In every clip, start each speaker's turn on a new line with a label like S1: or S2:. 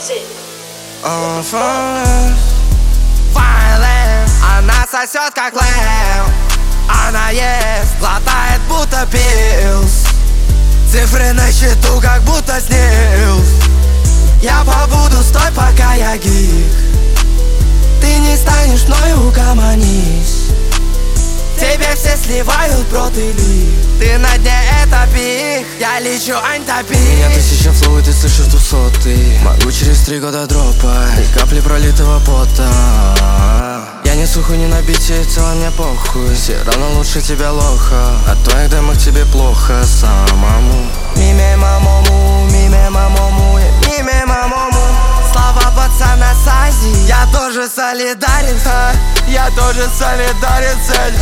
S1: Violent, она сосет как лев. Она ест, глотает будто пилс. Цифры на счету как будто снилс. Я побуду с той, пока я гик. Ты не станешь мною, угомонись. Тебе все сливают, бро, ты ли. Ты на дне, это пик. Я лечу антопик.
S2: Меня 1000 флоу, и ты слышишь 200. Могу через 3 года дропать и капли пролитого пота. Я не сухой, не на бите, в целом мне похуй. Все равно лучше тебя лоха. От твоих демок тебе плохо самому.
S1: Миме мамому, миме мамому, миме мамому. Слова пацана с Азии. Я тоже солидарен, я тоже солидарен с этим.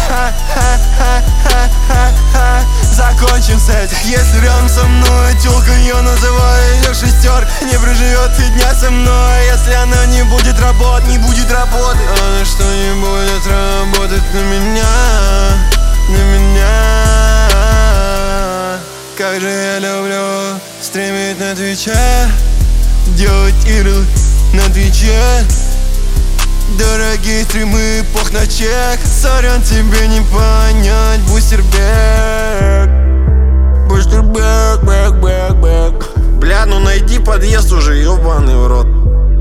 S1: Закончим с этим. Если рядом со мной тёлка, я называю её шестёр. Не проживет и дня со мной. Если она не будет работать, не будет работать. Она что не будет работать на меня, на меня. Как же я люблю стримить на Твиче, делать игры на Твиче. Дорогие стримы, пох на чек. Сорян, тебе не понять, бустербек. Бустербек, бэк, бэк, бэк.
S3: Бля, ну найди подъезд уже, ёбаный в рот.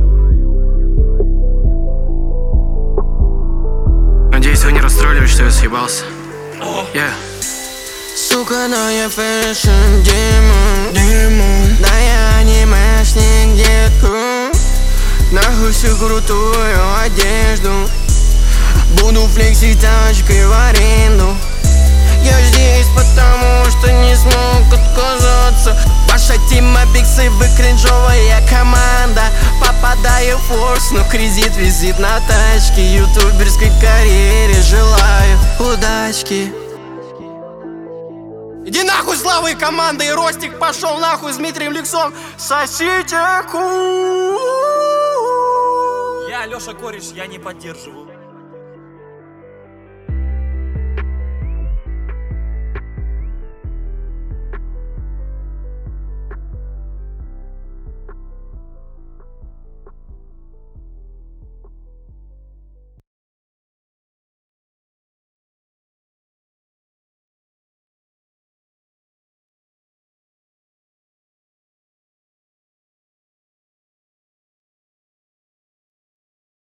S2: Надеюсь, вы не расстроились, что я съебался.
S1: Сука, но я фэшн демон. Да я анимешник, детку. Нахуй всю крутую одежду. Буду флексить тачкой в аренду. Я здесь потому, что не смог отказаться. Ваша тима биксы, вы кринжовая команда. Попадаю в форс, но кредит визит на тачке. Ютуберской карьере желаю удачки. Иди нахуй, славы и команда, и Ростик пошел нахуй с Дмитрием Ликсом. Сосите ку.
S4: Я Лёша Кореш, я не поддерживаю.